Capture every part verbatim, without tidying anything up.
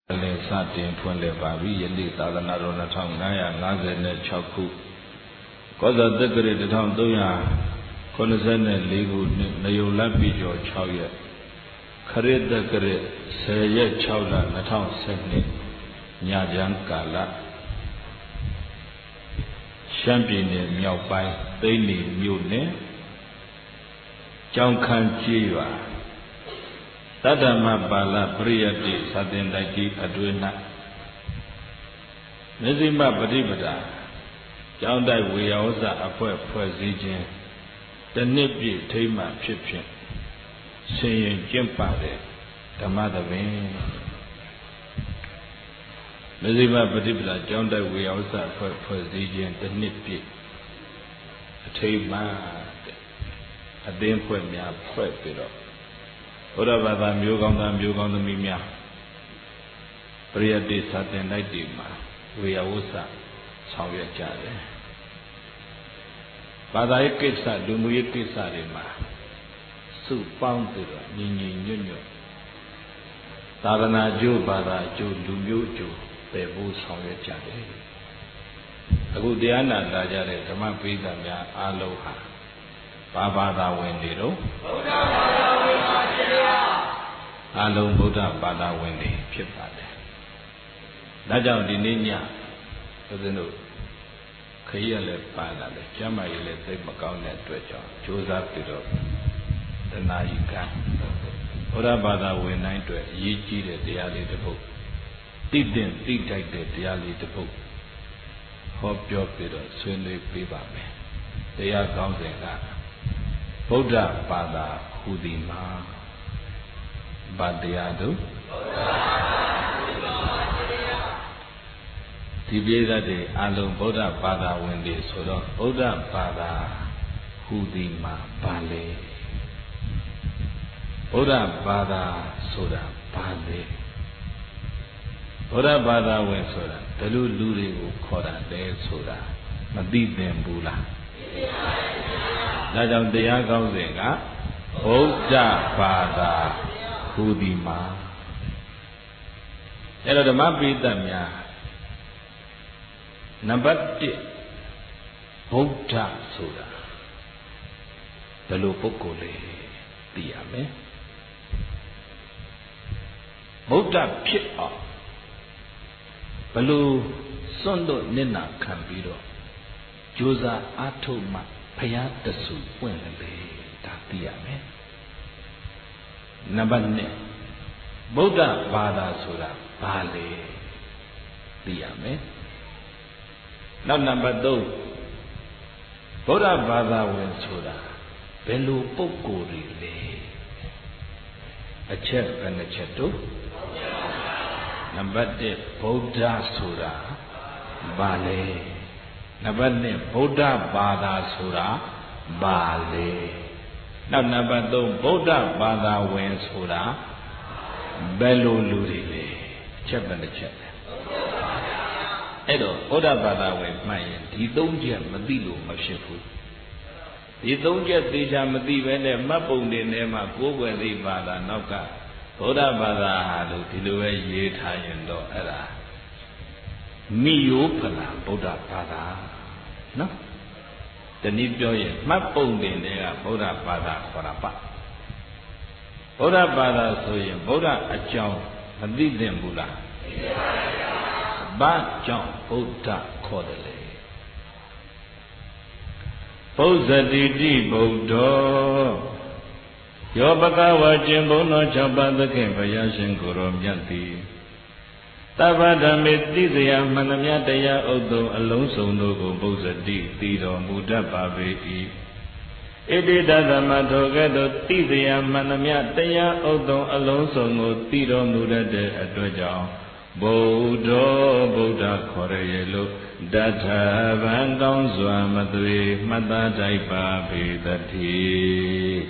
Le satin phun le babi yeli sadana rona thong naya ngase ne chok khu kosa tekre one thousand three hundred ninety-fourခုနှစ်နယုံလပြည့်ကျော်sixရက်ခရစ်တက္ကရာtenရက်sixလtwenty twelveညချမ်းကာလရှမ်းပြည်နယ်မြောက်ပိုင်းသိန်းနီမြို့နယ်ကျောင်းခန်းကြီးရွာသတ္တမပါဠပရိယတ္တိသတင်တိုက်ကြီးအတွင်း၌မေဇိမပฏิပဒါကျောင်းတိုက်ဝေယဝဇအဖွဲ့ဖွဲ့စည်းခြင်းတနှစ်ပြည့်ထိမှဖြစ်ဖြင့်ဆင်ရင်ကျင့်ပတဲ့ဓမ္မသဘင်မေဇိမပฏิပဒါကျောင်းတိုက်ဝေယဝဇအဖွဲ့ဖွဲ့စည်းခြင်းတနှစ်ပြည့်အထိမှအသင်းဖွဲ့များဖွဲ့ပြီးတော့ဘုရားဘာသာမျိုးကောင်းသားမျိုးကောင်းသမီးများပရိယတ္တိစာသင်တိုက်တွေမှာဝေယဝဆဆောင်ရွက်ကြတယ်ဘာသာရေးကိစ္စလူမှုရေးကိစ္စတွေမှာစုပေါင်းပြီးတော့ညီညီညွတ်ညွတ်သာသနာကျိုးဘာသာကျိုးလူမျိုးကျိုးပယ်ဖို့ဆောင်ရွက်ကြတယ်အခုတရားနာလာကြတဲ့ဓမ္မပိဋကများအားလုံးဟာဘာဘာသာဝင်တွေတော့ဗုဒ္ဓဘာသာဝင်ပါဗျာအားလုံးဗုဒ္ဓဘာသာဝင်တွေဖြစ်ပါတယ်ဒါကြောင့်ဒီနေ့ညဦးဇင်းတို့ခရီးရလည်းပါလာတယ်ကျမ်းမာရေးလည်းသိမကောင်းတဲ့အတွက်ကြောင့်ကြိုးစားပြီးတော့တဏှာကြီးကဗုဒ္ဓဘာသာဝင်တိုင်းအတွက်အရေးကြီးတဲ့တရားလေးတစ်ပုဒ်တိတင်တိတိုက်တဲ့တရားလေးတစ်ပုဒ်ဟောပြောပြီးတော့ဆွေးနွေးပေးပါမယ်တရားကောင်းစဉ်ကဗုဒ္ဓဘာသာဟူသည်မှာဗာတရားတို့ဒီပြည်သက်တွေအလုံးဗုဒ္ဓဘာသာဝင်တွေဆိုတော့ဗုဒ္ဓဘာသာဟူသည်မှာဘာလဲဗုဒ္ဓဘာသာဆိုတာဘာလဲဗုဒ္ဓဘာသာဝင်ဆိုတာဘယ်လိုလူတွေကိုခေါ်တာလဲဆိုတာမသိသင်ဘူးလားဒါကြောင့်တရားကောင်းစဉ်ကဗုဒ္ဓဘာသာဟူသည်မှာအဲ့တော့ဓမ္မပိဋကများနံပါတ်oneဗုဒ္ဓဆိုတာဘယ်လိုပုဂ္ဂိုလ်လဲသိရမယ်ဗုဒ္ဓဖြစ်အောင်ဘယ်လိုစွန့်တို့မျက်နှာခံပြီးတော့ကြိုးစားအားထုတ်မှဘုရားတဆူပွင့်လေဒါသိရမယ်နံပါတ်twoဗုဒ္ဓဘာသာဆိုတာဘာလဲသိရမယ်နောက်နံပါတ်threeဗုဒ္ဓဘာသာဝင်ဆိုတာဘယ်လိုပုဂ္ဂိုလ်တွေလဲအချက်ဘယ်နှချက်တို့နံပါတ်oneဗုဒ္ဓဆိုတာဘာလဲနံပါတ်twoဗုဒ္ဓဘာသာဆိုတာဘာလဲနောက်နံပါတ်threeဗုဒ္ဓဘာသာဝင်ဆိုတာဘယ်လိုလူတွေလဲအချက်ပဲတစ်ချက်အဲ့တော့ဗုဒ္ဓဘာသာဝင်မှတ်ရင်ဒီသုံးချက်မသိလို့မဖြစ်ဘူးဒီသုံးချက်သေချာမသိပဲနဲ့မှတ်ပုံတွေထဲမှာကိုယ်ွယ်သိဘာသာနောက်ကဗုဒ္ဓဘာသာဟာလို့ဒီလိုပဲရေးထားရင်တော့အဲ့ဒါမိယောဖလားဗုဒ္ဓဘာသာနော်တနည်းပြောရင်မှတ်ပုံတင်တွေကဗုဒ္ဓဘာသာခေါ်တာပါဗုဒ္ဓဘာသာဆိုရင်ဗုဒ္ဓအကြောင်းမသိသင့်ဘူးလားသိပါပါဘုရားဘာကြောင့်ဗုဒ္ဓခေါ်တယ်လဲဗုဇတိတိဗုဒ္ဓောယောဘဂဝါကျင်ဘုံတော်၆ပါးသခင်ဘုရားရှင်ကိုယ်တော်မြတ်သည်သဗ္ဗဓမ္မေသိစရာမှန်သမျှတရားဥဒ္ဒုံအလုံးစုံတို့ကိုဗုဇတိသိတော်မူတတ်ပါပေ၏ဣတိတသမထောကဲ့သို့သိစရာမှန်သမျှတရားဥဒ္ဒုံအလုံးစုံကိုသိတော်မူတတ်တဲ့အတွက်ကြောင့်ဗုဒ္ဓောဗုဒ္ဓခေါ်ရလို့တထဗံကောင်းစွာမသွေမှတ်သားတိုက်ပါပေတည်း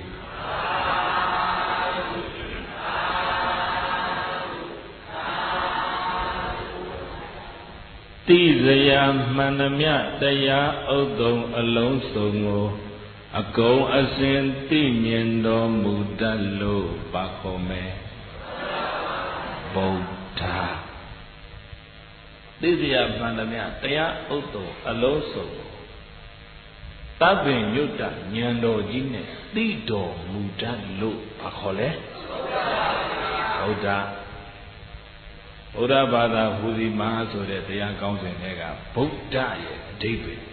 သိစရာမှန်သမျှတရားဥဒ္ဒုံအလုံးစုံကိုအကုန်အစင်သိမြင်တော်မူတတ်လို့ပါခေါ်မယ်ဗုဒ္ဓသိစရာမှန်သမျှတရားဥဒ္ဒောအလုံးစုံသဗ္ဗညုတ္တဉာဏ်တော်ကြီးနဲ့သိတော်မူတတ်လို့ဘာခေါ်လဲဗုဒ္ဓဗုဒ္ဓဘာသာဟူစီမဟာဆိုတဲ့တရားကောင်းစဉ်တွေကဗုဒ္ဓရဲ့အဓိပ္ပာယ်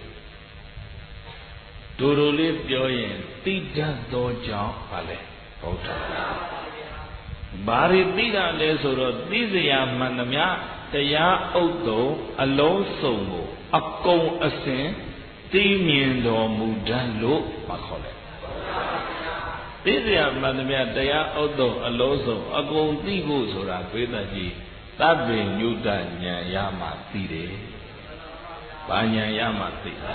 တူတူလေးပြောရင်သိတတ်သောကြောင့်ဘာလဲဗုဒ္ဓဘာတွေသိတာလဲဆိုတော့သိစရာမှန်သမျှတရားဥဒ္ဒောအလုံးစုံကိုအကုန်အစင်သိမြင်တော်မူတတ်လို့မခေါ်လဲသိစရာမှန်သမျှတရားဥဒ္ဒောအလုံးစုံအကုန်သိဖို့ဆိုတာပြေးတတ်ကြီးသဗ္ဗညုတဉာဏ်ရမှသိတယ်။ဘာဉာဏ်ရမှသိသ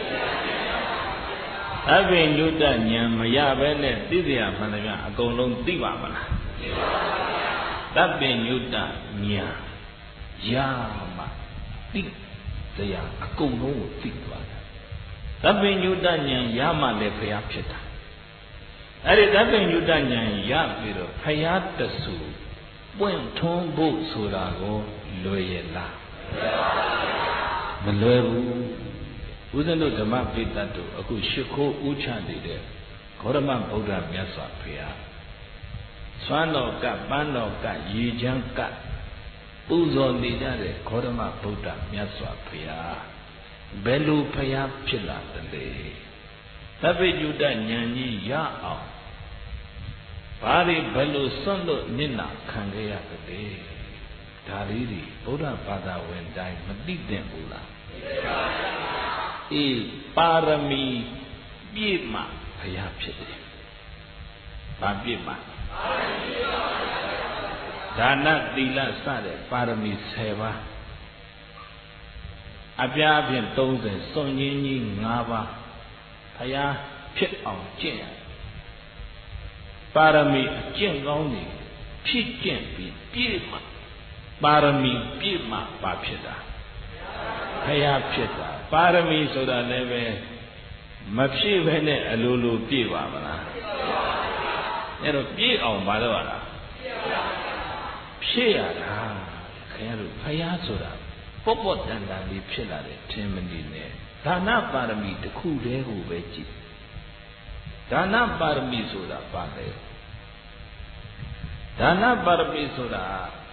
ဗ္ဗညုတဉာဏ်မရဘဲနဲ့သိစရာမှန်သမျှအကုန်လုံးသိပါမလားသိပါပါသဗ္ဗညုတဉာဏ်ရမှသိစရာအကုန်လုံးကိုသိသွားတာသဗ္ဗညုတဉာဏ်ရမှလည်းဘုရားဖြစ်တာအဲ့ဒီသဗ္ဗညုတဉာဏ်ရပြီးတော့ဘုရားတဆူပွင့်ထွန်းဖို့ဆိုတာကိုလွယ်ရလားမလွယ်ဘူးဦးဇင်းတို့ဓမ္မပိဋကတ်တို့အခုရှ िख ိုးဥချနေတဲ့ဂေါရမဗုဒ္ဓမြတ်စွာဘုရားစွမ်းတော်ကပန်းတော်ကရေချမ်းကပူဇော်နေကြတဲ့ဂေါရမဗုဒ္ဓမြတ်စွာဘုရားဘယ်လိုဘုရားဖြစ်လာသလဲသဗ္ဗညုတဉာဏ်ကြီးရအောင်ဘာတွေဘယ်လိုစွန့်လို့နစ်နာခံခဲ့ရသလဲဒါလေးတွေဗုဒ္ဓဘာသာဝင်တိုင်းမသိသင့်ဘူးလားအေးပါရမီပြည့်မှဘုရားဖြစ်တယ်ဘာပြည့်မှဒါနသီလစတဲ့ပါရမီဆယ်ပါးအပြားဖြင့်သုံးဆယ်စွန့်ရင်းကြီး၅ပါးဘုရားဖြစ်အောင်ကျင့်ရပါရမီအကျင့်ကောင်းတွေဖြစ်ကျင့်ပြီးပြည့်မှပါရမီပြည့်မှပါဖြစ်တာဘုရားဖြစ်တာပါရမီဆိုတာလည်းပဲမဖြည့်ဘဲနဲ့အလိုလိုပြည့်ပါမလားအဲ့တော့ပြည့်အောင်မလုပ်ရတာဖြည့်ရတာခင်ဗျားတို့ဘုရားဆိုတာပေါ့ပေါ့တန်တန်လေးဖြစ်လာတယ်ထင်မနေနဲ့ဒါနပါရမီတစ်ခုတည်းကိုပဲကြည့်ဒါနပါရမီဆိုတာပါလေဒါနပါရမီဆိုတာ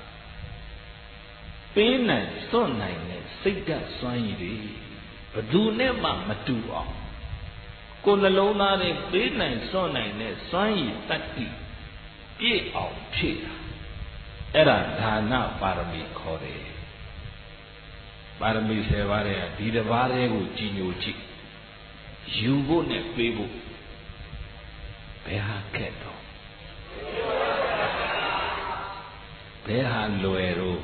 ပေးနိုင်စွန့်နိုင်တဲ့စိတ်ဓာတ်စွမ်းရည်တွေဘယ်သူနဲ့မှမတူအောင်ကိုယ်နှလုံးသားနဲ့ပေးနိုင်စွန့်နိုင်တဲ့စွမ်းရည်တတ္တိပြည့်အောင်ဖြည့်တာအဲ့ဒါဒါနပါရမီခေါ်တယ်ပါရမီဆယ်ပါးတဲ့ဒီတစ်ပါးတည်းကိုကြည်ညိုကြည့်ယူဖို့နဲ့ပေးဖို့ဘယ်ဟာခက်တော့ဘယ်ဟာလွယ်တော့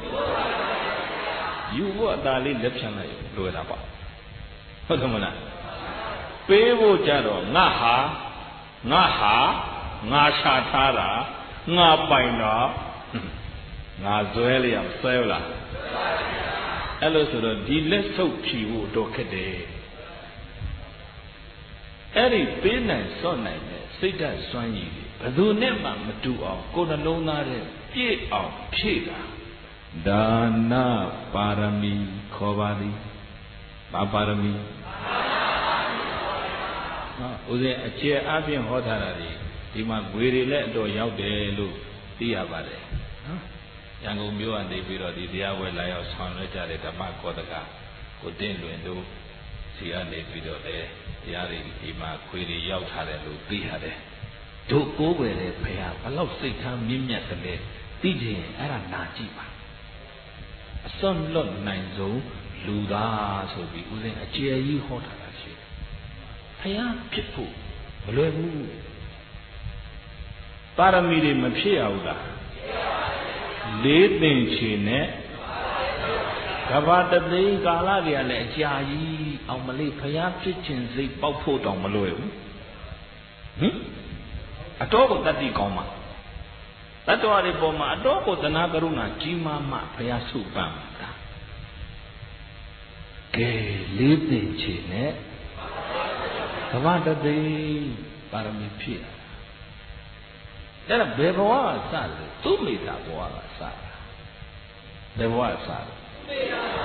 ယူဖို့အသာလေးလက်ဖြန့်လိုက်လွယ်တာပေါ့ဟုတ်တယ်မလားပေးဖို့ကြတော့ငါဟာငါဟာငါရှာထားတာငါပိုင်တာငါဇွဲလေးအောင်ဆွဲလားအဲ့လိုဆိုတော့ဒီလက်ဆုပ်ဖြီဖို့တော့ခက်တယ်အဲ့ဒီပေးနိုင်စွန့်နိုင်တဲ့စိတ်ဓာတ်စွမ်းရည်တွေဘယ်သူနဲ့မှမတူအောင်ကိုယ်နှလုံးသားထဲပြည့်အောင်ဖြည့်တာဒါနပါရမီခေါ်ပါသည်ဘာပါရမီဟာဦးဇင်းအကျေအပြည့်ဟောထားတာဒီဒီမှာငွေတွေလည်းအတော်ရောက်တယ်လို့သိရပါတယ်နော်ရန်ကုန်မြို့ကနေပြီးတော့ဒီတရားဝဲလာရောက်ဆောင်ရွက်ကြတဲ့ဓမ္မကောတကကိုတင့်လွင်တို့စီကနေပြီးတော့လေတရားတွေဒီမှာခွေတွေရောက်ထားတယ်လို့သိရတယ်တို့ကိုးွယ်တဲ့ဘုရားဘလောက်စိတ်ထားမြင့်မြတ်တယ်လဲသိချင်အဲ့ဒါနာကြည့်ပါအစွန့်လွတ်နိုင်ဆုံးလူသားဆိုပြီးဦးဇင်းအကျေကြီးဟောထားတာရှိတယ်ဘုရားဖြစ်ဖို့မလွယ်ဘူးပါရမီတွေမဖြစ်ရဘူးလားလေးသင်္ချေနဲ့ကဘာတသိန်းကာလတွေကလည်းအကြာကြီးအောင်မလေးဘုရားဖြစ်ခြင်းစိတ်ပေါက်ဖို့တောင်မလွယ်ဘူးဟင်အတော်ကိုတတ်တိကောင်းမှာတတ္တဝါတွေပေါ်မှာအတော်ကိုသနာကရုဏာကြီးမားမှဘုရားဆုပန်းတာကဲလေးသင်္ချေနဲ့ကဘာတသိန်းပါရမီဖြစ်အဲ့ဒါဘယ်ဘဝကစလဲသူ့မိသားဘဝကစတာဘယ်ဘဝကစလဲ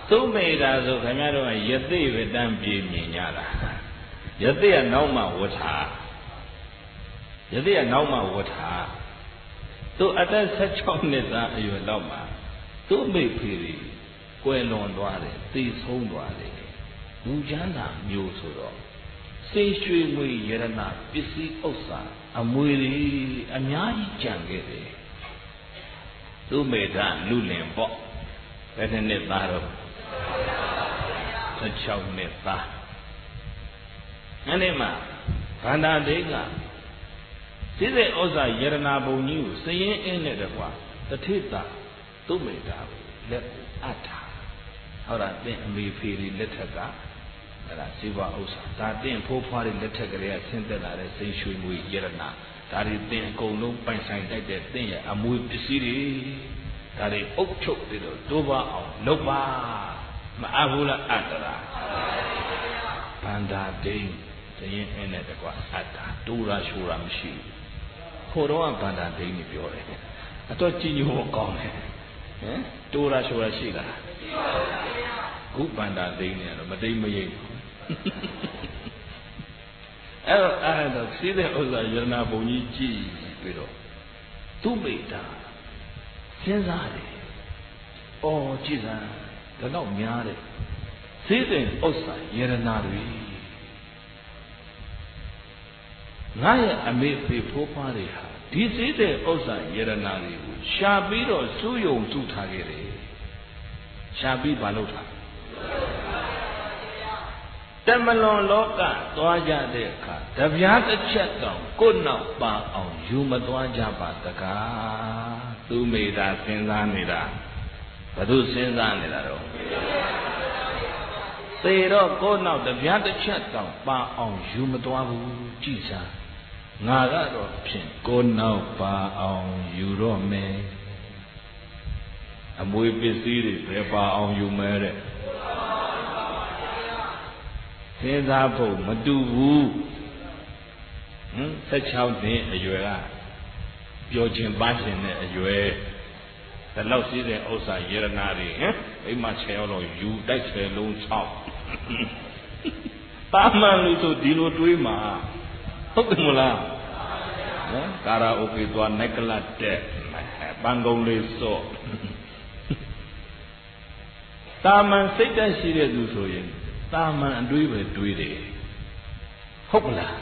သူ့မိတာဆိုခင်ဗျားတို့ကယသိဝတ္တံပြေမြင်ကြတာယသိကနောက်မှဝဋ္ဌာယသိကနောက်မှဝဋ္ဌာသူအသက်၁၆နှစ်သားအရွယ်လောက်မှာသူ့မိဖေတွေကွယ်လွန်သွားတယ်သိဆုံးသွားတယ်လူချမ်းသာမျိုးဆိုတော့စိတ်ရွှေငွေရတနာပစ္စည်းဥစ္စာအမွေတွေအများကြီးကြံခဲ့တယ်သူ့မိသားလူလင်ပေါ့ဘယ်နှစ်သားတော့၁၆နှစ်သားအဲ့ဒီမှာဗန္ဒာဒိကစိစေဥစ္စာယရနာဘုံကြီးကိုစရင်အင်းနဲ့တကွာတထိတာသူ့မိသားကိုလက်ကိုအပ်တာဟောတာသင်အမေဖေတွေလက်ထက်ကအဲ့ဒါစေဝဥစ္စာဒါသင်ဖိုးဖွားတွေလက်ထက်ကလေးကဆင်းသက်လာတဲ့စိတ်ရွှေငွေယရနာဒါတွေသင်အကုန်လုံးပိုင်ဆိုင်တတ်တဲ့သင်ရဲ့အမွေပစ္စည်းတွေဒါတွေအုပ်ချုပ်ပြီးတော့တိုးပါအောင်လုပ်ပါမအပ်ဘူးလားအတ္တရာဗန္ဒာဒိစရင်အင်းနဲ့တကွာအတ္တာတိုးရာရှိုးရာမရှိဘူးခိုတော့ဗန္ဒာဒိနေပြောတယ်အတော့ကြည်ညိုကောင်းတယ်ဟမ်တိုးရာရှိုးရာရှိလားခုဗန္ဒာဒိနေတော့မတိမ်မရိပ်ဘူးအဲ့တော့အဲ့တော့စီးတဲ့ဥစ္စာယရနာဘုံကြီးကြည်ပြီးတော့သူ့မိတာစဉ်းစားတယ်။အော်ကြည်စမ်းဒါတော့များတယ်။စီးတဲ့ဥစ္စာယရနာတွေငါရဲ့အမေဖေဖိုးဖွားတွေဟာဒီစီးတဲ့ဥစ္စာယရနာတွေကိုရှာပြီးတော့စူးယုံစုထားခဲ့တယ်။ရှာပြီးဘာလုပ်တာတမလွန်လောကသွားကြတဲ့အခါတပြားတစ်ချက်တောင်ကိုယ်နောက်ပါအောင်ယူမသွားကြပါတကားသူမိတာစဉ်းစားနေတာဘယ်သူစဉ်းစားနေတာတော့သေတော့ကိုယ်နောက်တပြားတစ်ချက်တောင်ပါအောင်ယူမသွားဘူးကြည်စားငါကတော့ဖြင့်ကိုယ်နောက်ပါအောင်ယူတော့မယ်အမွေပစ္စည်းတွေဘယ်ပါအောင်ယူမဲတဲ့စဉ်းစားဖို့မတူဘူးဟမ်၁၆နှစ်အရွယ်ကပြောခြင်းပါခြင်းနဲ့အရွယ်ဒါလောက်စီးတဲ့ဥစ္စာယရနာတွေဟမ်အိမ်မှာဆယ်ရောက်တော့ယူတိုက်ဆယ်လုံး၆တာမန်လူဆိုဒီလိုတွေးမှာဟုတ်တယ်မလားဟမ်ကာရာအိုကေသွားနိုက်ကလတ်တဲ့ပန်းကုန်းလေးစော့တာမန်စိတ်တက်ရှိတဲ့သူဆိုရင်တာမန်အတွေးပဲတွေးတယ်ဟုတ်ကလား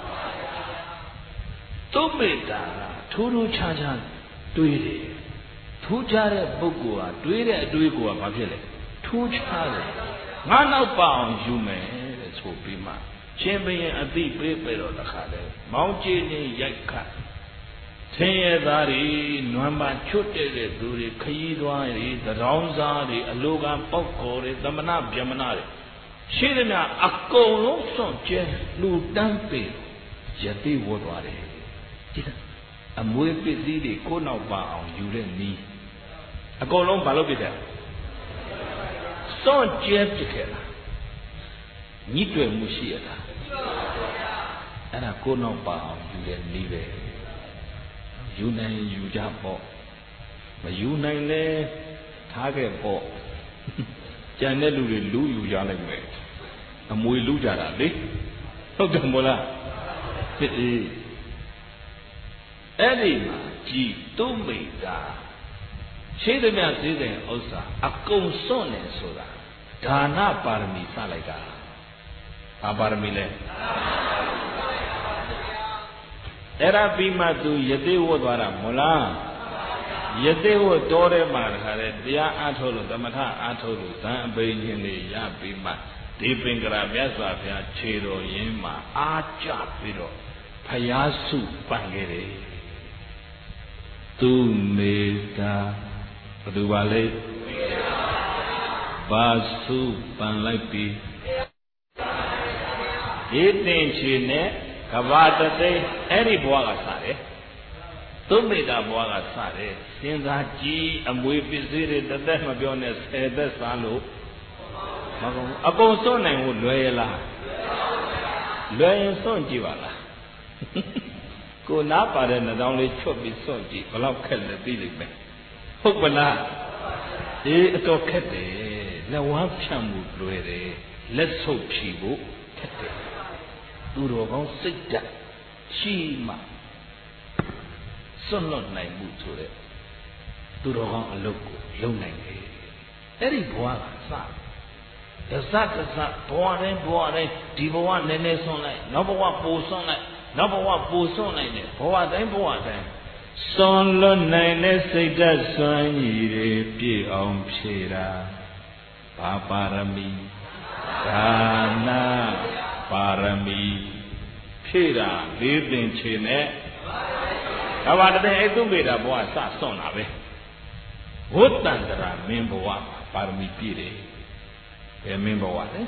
သူ့မိတာကထိုးထိုးခြားခြားတွေးတယ်ထူးခြားတဲ့ပုဂ္ဂိုလ်ဟာတွေးတဲ့အတွေးကိုဘာဖြစ်လဲထူးခြားတယ်ငါနောက်ပါအောင်ယူမယ်တဲ့ဆိုပြီးမှရှင်ဘုရင်အသိပေးပြတော့တခါလဲမောင်းကြီးနေရိုက်ခတ်ဆင်းရဲသားတွေနွမ်းပါချွတ်တဲ့သူတွေခရီးသွားတွေသရောင်းစားတွေအလိုကပေါက်ခေါ်တွေသမဏဗျမနာတွေရှိသမျှအကုန်လုံးစွန့်ကျဲလူတန်းပေယသိဝတ်သွားတယ်ကြည့်အမွေပစ္စည်းတွေကိုနောက်ပါအောင်ယူတဲ့နီးအကုန်လုံးဘာလုပ်ပြတယ်စွန့်ကျဲပြခဲ့တာညှိတွေ့မှုရှိရတာအဲ့ဒါကိုနောက်ပါအောင်ယူတဲ့နီးပဲယူနိုင်ယူကြပေါ့မယူနိုင်လဲထားခဲ့ပေါ့ကြံတဲ့လူတွေလူယူကြလိုက်မယ်အမွေလူကြတာလေဟုတ်တယ်မို့လားဖြစ်အေးအဲ့ဒီမှာကြည်သူ့မိတာရှိသမျှစည်းစိမ်ဥစ္စာအကုန်စွန့်နေဆိုတာဒါနပါရမီစလိုက်တာဘာပါရမီလဲအဲ့ဒါပြီးမှသူယသိဝတ်သွားတာမို့လားယသိဝတ်တော်ထဲမှာတခါလေတရားအားထုတ်လို့သမထအားထုတ်လို့ဇံအပိညာဉ်လေးရပြီးမှဒီပင်ကရာမြတ်စွာဘုရားခြေတော်ရင်းမှာအားကြပြီးတော့ဖယားစုပန်ခဲ့တယ်သူမေတ္တာဘယ်သူပါလဲဘာစုပန်လိုက်ပြီဒီတင်ချီနဲ့ကဘာတသိအဲ့ဒီဘဝကစတယ်သူမေတ္တာဘဝကစတယ်စဉ်းစားကြည့်အမွေပစ္စည်းတွေတစ်သက်မပြောနဲ့ဆယ်သက်စားလို့မကုန်ဘူးအကုန်စွန့်နိုင်ဖို့လွယ်ရလားလွယ်ရင်စွန့်ကြည့်ပါလားကိုနားပါတဲ့နှောင်းလေးချွတ်ပြီးစွန့်ကြည့်ဘယ်လောက်ခက်လဲသိလိမ့်မယ်ဟုတ်ပလားအေးအတော်ခက်တယ်ဒလက်ဝါးဖြန့်မှုလွယ်တယ်လက်ဆုပ်ဖြီဖို့ခက်တယ်သူတော်ကောင်းစိတ်ဓာတ်ရှိမှစွန့်လွတ်နိုင်မှုဆိုတဲ့သူတော်ကောင်းအလုပ်ကိုလုပ်နိုင်တယ်အဲ့ဒီဘဝကစတစတစဘဝတိုင်းဘဝတိုင်းဒီဘဝနည်းနည်းစွန့်လိုက်နောက်ဘဝပိုစွန့်လိုက်နောက်ဘဝပိုစွန့်လိုက်တယ်ဘဝတိုင်းဘဝတိုင်းစွန့်လွတ်နိုင်တဲ့စိတ်ဓာတ်စွမ်းရည်တွေပြည့်အောင်ဖြည့်တာဘာပါရမီဒါနပါရမီဖြည့်တာလေးသင်္ချေနဲ့ဒါပါတဲ့အဲ့သူမေတာဘဝစစွန့်တာပဲဝတ္တန္တရာမင်းဘဝပါရမီပြည့်တယ်ဘယ်မင်းဘဝလဲ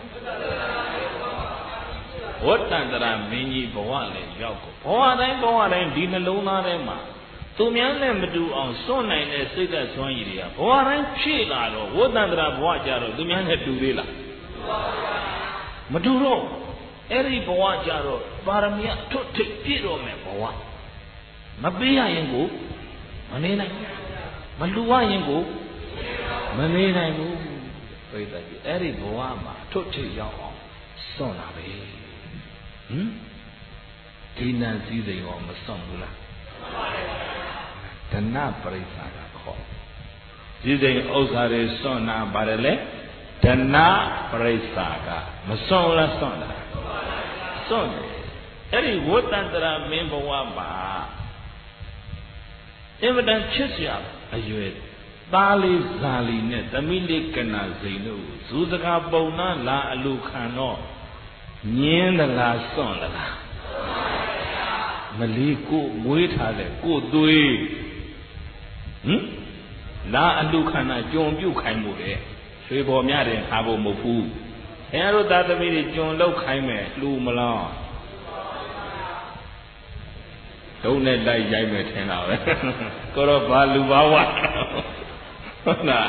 ဝတ္တန္တရာမင်းကြီးဘဝလည်းရောက်ကိုဘဝတိုင်းဘဝတိုင်းဒီနှလုံးသားထဲမှာသူများနဲ့မတူအောင်စွန့်နိုင်တဲ့စိတ်ဓာတ်စွမ်းရည်တွေကဘဝတိုင်းဖြည့်လာတော့ဝတ္တန္တရာဘဝကြတော့သူများနဲ့တူသေးလားမတူတော့အဲ့ဒီဘဝကြတော့ပါရမီအထွတ်ထိပ်ပြည့်တော့မယ်ဘဝမပေးရရင်ကိုမနေနိုင်မလူရရင်ကိုမနေနိုင်ဘူးပြိတ္တကြီးအဲ့ဒီဘဝမှာထွတ်ထိပ်ရောက်အောင်စွန့်လာပဲဟင်ဒီနံစည်းစိမ်ရောမစွန့်ဘူးလားဒနပရိစ္ဆာကခေါ်စည်းစိမ်ဥစ္စာတွေစွန့်တာပါတယ်လေဒနပရိစ္ဆာကမစွန့်လားစွန့်တာစွန့်တယ်အဲ့ဒီဝတ္တန္တရာမင်းဘဝမှာအင်မတန်ချစ်စရာအရွယ်သားလေးဇာလီနဲ့သမီးလေးကနာစိန်တို့ဇူစကားပုံနာလာအလူခံတော့ညင်းသလားစွန့်သလားမလီကိုမွေးထားတဲ့ကိုသွေးဟင်လာအလူခန္ဓာကြုံပြုတ်ခိုင်းမှုတဲ့ရွှေပေါ်များတယ်ခါဖို့မဟုတ်ဘူးအဲတို့သားသမီးတွေကြုံလောက်ခိုင်းမယ်လှူမလားဒုံနဲ့လိုက်ရိုက်မယ်ထင်တာပဲကိုတော့ဘာလူဘာဝဟုတ်လား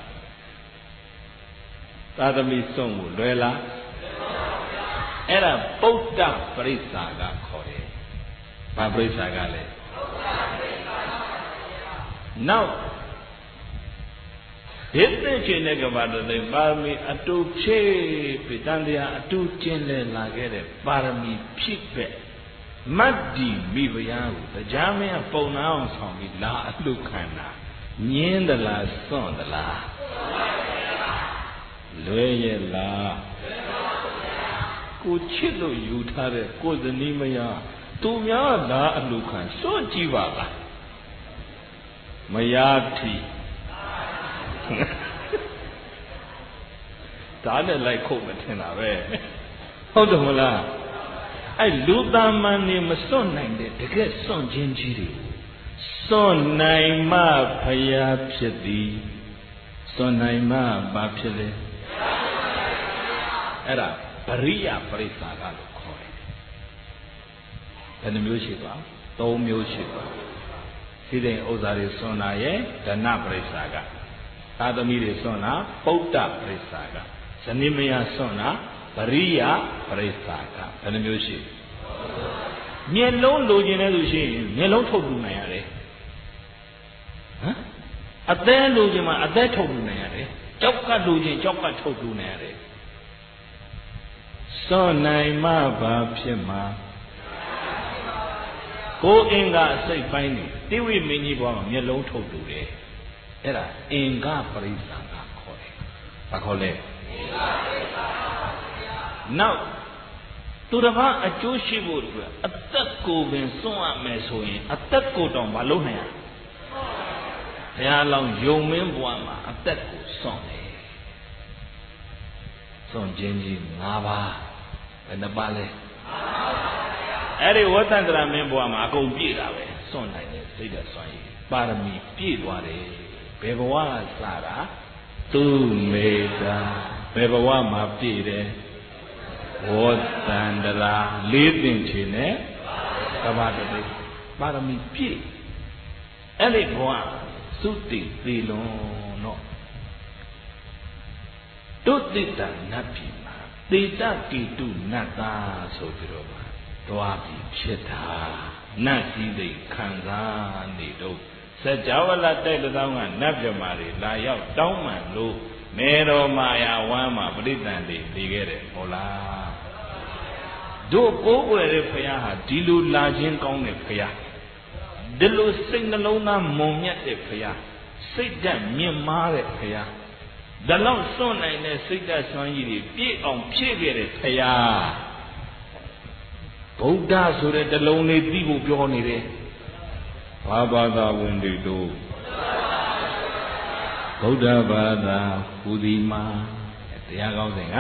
သာသမီစွန့်ဖို့လွယ်လားအဲ့ဒါပုဒ္ဒပရိစ္ဆာကခေါ်တယ်ဘာပရိစ္ဆာကလဲနောက်ဒီသိချင်းတဲ့ကဘာတည်းပါရမီအတူဖြည့်ပြီးတန်တရားအတူကျင့်လဲလာခဲ့တဲ့ပါရမီဖြည့်ပဲ့မတ်ဒီမိဖုရားကိုတရားမင်းပုံနာအောင်ဆောင်ပြီးလာအလှခန္ဓာညင်းသလားစွန့်သလားလွယ်ရဲ့လားကိုချစ်လို့ယူထားတဲ့ကိုဇနီးမယားသူများလာအလှခံစွန့်ကြည့်ပါလားမယားထီဒါနဲ့လိုက်ခုတ်မထင်တာပဲဟုတ်တယ်မလားအဲ့လူသားမန်နေမစွန့်နိုင်တဲ့တကယ်စွန့်ခြင်းကြီးတွေစွန့်နိုင်မှဖယားဖြစ်သည်စွန့်နိုင်မှဘာဖြစ်လဲအဲ့ဒါပရိယပရိစ္ဆာကလို့ခေါ်တယ်ဘယ်နှမျိုးရှိပါသုံးမျိုးရှိပါဒီတဲ့ဥစ္စာတွေစွန့်တာရဲ့ဒနပရိစ္ဆာကသာသမီတွေစွန့်တာပုဒ္ဒပရိစ္ဆာကဇနိမယစွန့်တာပရိယပရိစ္ဆာကဘယ်နှမျိုးရှိမျက်လုံးလိုချင်တဲ့သူရှိရင်မျက်လုံးထုတ်ပြနိုင်ရတယ်ဟမ်အသက်လိုချင်မှအသက်ထုတ်ပြနိုင်ရတယ်ကြောက်ကလိုချင်ကြောက်ကထုတ်ပြနိုင်ရတယ်စွန့်နိုင်မှဘာဖြစ်မှာကိုယ်အင်္ဂါစိတ်ပိုင်းနေတိဝိမင်းကြီးဘွားမှာမျက်လုံးထုတ်ပြတယ်အဲ့ဒါအင်္ဂါပရိစ္ဆာကခေါ်တယ်ဘာခေါ်လဲနောက်သူတစ်ပါးအကျိုးရှိဖို့အတွက်အသက်ကိုပင်စွန့်ရမယ်ဆိုရင်အသက်ကိုတောင်မလုပ်နိုင်ရဘုရားလောင်းယုံမင်းဘွားမှာအသက်ကိုစွန့်တယ်စွန့်ခြင်းကြီး၅ပါးဘယ်နှပါလဲအဲ့ဒီဝတ္တန္တရာမင်းဘွားမှာအကုန်ပြည့်တာပဲစွန့်နိုင်တယ်စိတ်ဓာတ်စွမ်းရည်ပါရမီပြည့်သွားတယ်ဘယ်ဘဝကစတာသူမေတ္တာဘယ်ဘဝမှာပြည့်တယ်ဝတ္တန္တရာလေးသင်္ချေနဲ့ကဘာတတိပါရမီပြည့်အဲ့ဒီဘဝသုတိသေလွန်တော့တုတိတနတ်ပြည်မှာသေတကိတုနတ်သားဆိုပြီးတော့တွားပြီးဖြစ်တာနတ်စည်းစိမ်ခံစားနေတော့စัจ java လာတိုက်တဲ့တောင်းကနတ်ပြမာတွေလာရောက်တောင်းပန်လို့မေတော်မာယာဝမ်းမှာပရိသတ်တွေနေခဲ့တယ်ဟုတ်လားတို့ကိုးကွယ်တဲ့ဘုရားဟာဒီလိုလာခြင်းကောင်းတဲ့ဘုရားဒီလိုစိတ်နှလုံးသားမုံမြတ်တဲ့ဘုရားစိတ်ဓာတ်မြင့်မားတဲ့ဘုရားဒါလောက်စွန့်နိုင်တဲ့စိတ်ဓာတ်ဆွမ်းကြီးတွေပြည့်အောင်ဖြည့်ခဲ့တဲ့ဘုရားဗုဒ္ဓဆိုတဲ့တလုံးလေးသိဖို့ပြောနေတယ်ဘာဘာသာဝင်တွေတို့ဗုဒ္ဓဘာသာဟူဒီမှာတရားကောင်းစဉ်က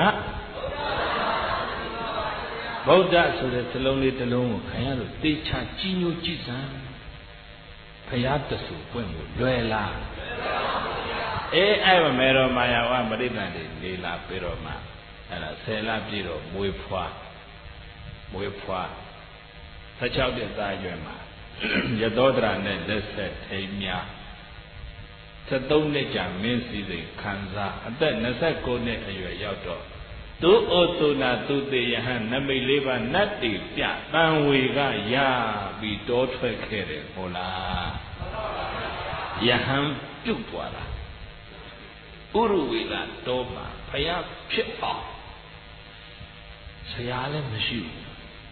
ဗုဒ္ဓဆိုတဲ့စလုံးလေးတစ်လုံးကိုခင်ဗျားတို့တေချာကြီးညိုကြည့်စမ်းဘုရားတဆူပွင့်ကိုလွယ်လားအေးအဲ့မမေတော်မာယာဝပရိသတ်တွေလေးလာပြီးတော့မှအဲ့ဒါဆယ်လပြည့်တော့မွေးဖွားမွေးဖွား十六တဲ့သားရွယ်မှာရသောဒရာနဲ့လက်ဆက်ထိမ်းများ十三နှစ်ကြာမင်းစည်းစိမ်ခံစားအသက်二十九နှစ်အရွယ်ရောက်တော့သူဩသုနာသူတေယဟန်နမိတ်လေးပါးနတ်တိပြတန်ဝေကရပြီးတောထွက်ခဲ့တယ်ဟုတ်လားယဟန်ပြုတ်သွားတာဥရဝေလာတောမှာဖယားဖြစ်အောင်ဆရာလည်းမရှိဘူး